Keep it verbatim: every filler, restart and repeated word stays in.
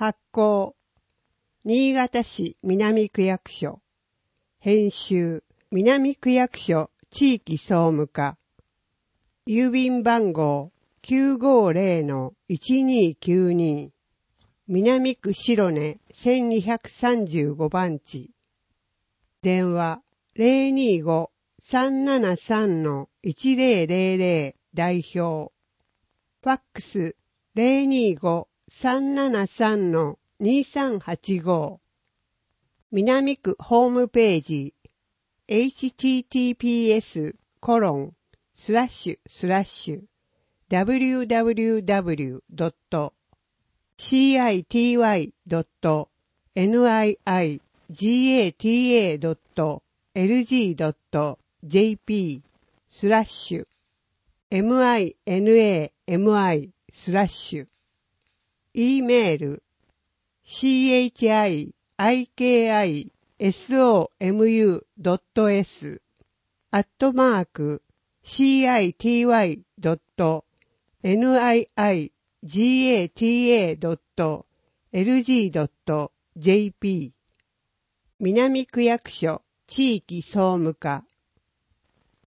発行、新潟市南区役所。編集、南区役所地域総務課。郵便番号 きゅうごぜろのいちにきゅうに。南区白根せんにひゃくさんじゅうごばんち。電話 ゼロにーご さんななさんのいちぜろぜろぜろ 代表。ファックス ゼロにーご さんななさんのにさんはちご。南区ホームページ エイチティーティーピーエス コロン スラッシュスラッシュ ダブリューダブリューダブリュー ドット シーアイティーワイ ドット ニーアイアイジーエーティーエー ドット エルジー ドット ジェーピー スラッシュ ミナミ スラッシュ E メール シーエイチアイアイケーアイエスオーエムユー ドットエス アットマーク シーアイティーワイ ドット ニーアイアイジーエーティーエー ドット エルジー ドット ジェーピー 南区役所地域総務課